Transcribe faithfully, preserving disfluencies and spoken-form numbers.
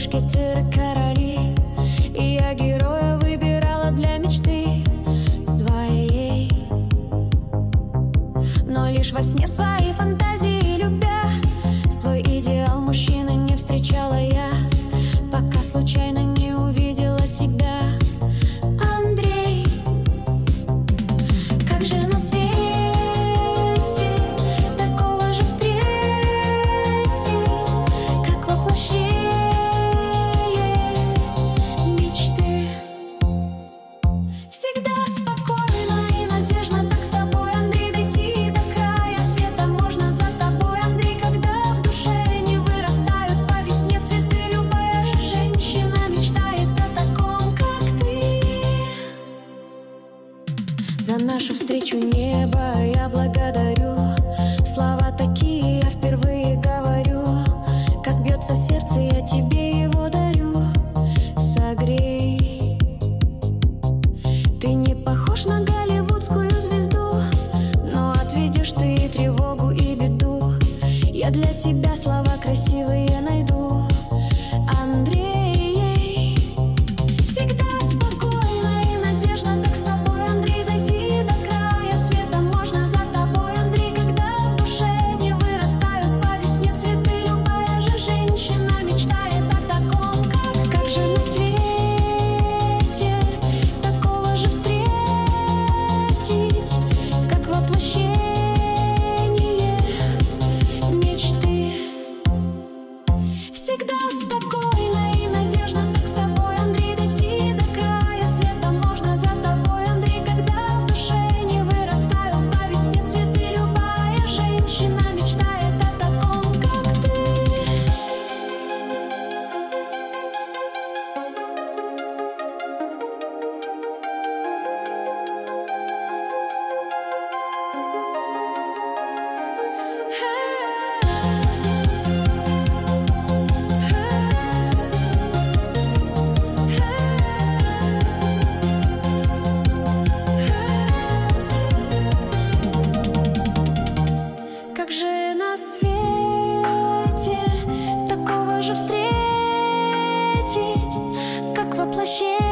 мушкетеры, короли, и я героя выбирала для мечты своей. Но лишь во сне свои фантазии любя, свой идеал мужчины не встречала я, пока случайно не увидела тебя, Андрей. Как же на свете такого же встретить, как воплощение мечты? Всегда спокойно и надежно так с тобой, Андрей, дойти до края света можно за тобой, Андрей, когда в душе не вырастают по весне цветы. Любая же женщина мечтает о таком, как ты. За нашу встречу небо я благодарю, слова такие я впервые говорю, как бьется сердце, я тебе его дарю. Согрей. Ты не похож на голливудскую звезду, но отведешь ты и тревогу, и беду. Я для тебя слова красивые найду, Андрей. Всегда спокойно и надежно так с тобой, Андрей, дойти до края света можно за тобой, Андрей, когда в душе не вырастают по весне цветы. Любая же женщина мечтает о таком, как ты. Как же на свете такого же встретить, как воплощение мечты? Всегда спокойно и надежно так с тобой, Андрей, дойти до края света можно за тобой, Андрей, когда в душе не вырастают по весне цветы. Любая женщина мечтает о таком, как ты. Как же на свете такого же встретить, как воплощение